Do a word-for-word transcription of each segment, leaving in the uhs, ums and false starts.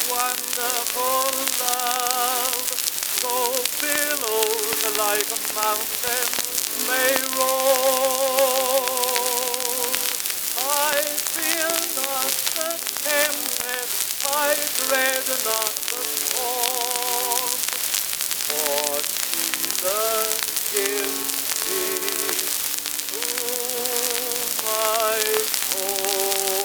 wonderful love. Though billows like a mountain may roll, I fear not the tempest, I dread not the storm, for Jesus gives peace to my soul.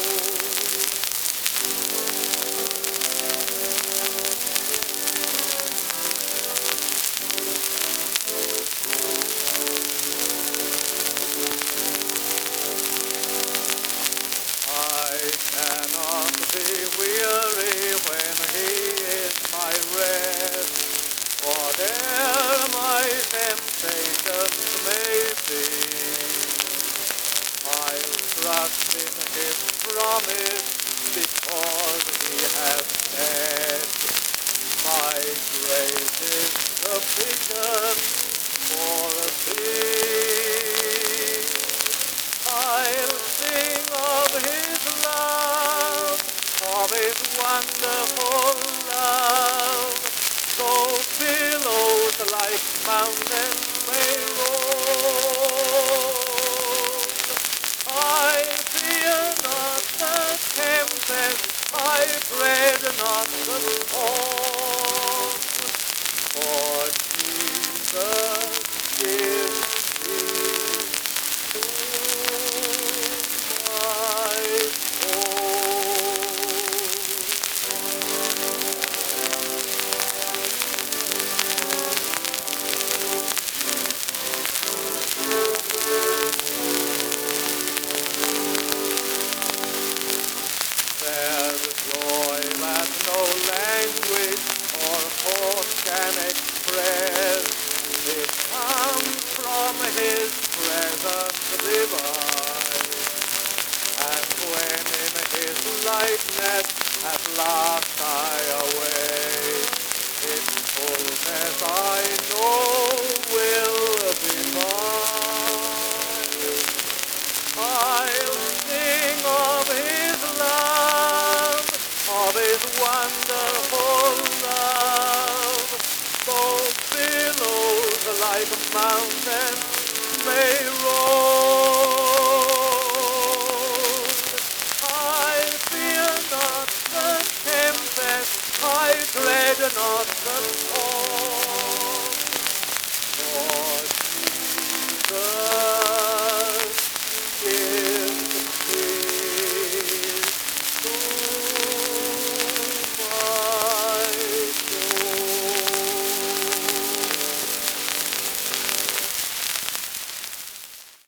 I cannot be weary when he is my rest, whatever my temptations may be. I'll trust in his promise because he has said, my grace is sufficient for thee. I'll sing of his love, of his wonderful love. Though billows like mountains may roll, I fear not the tempest, I dread not the storm.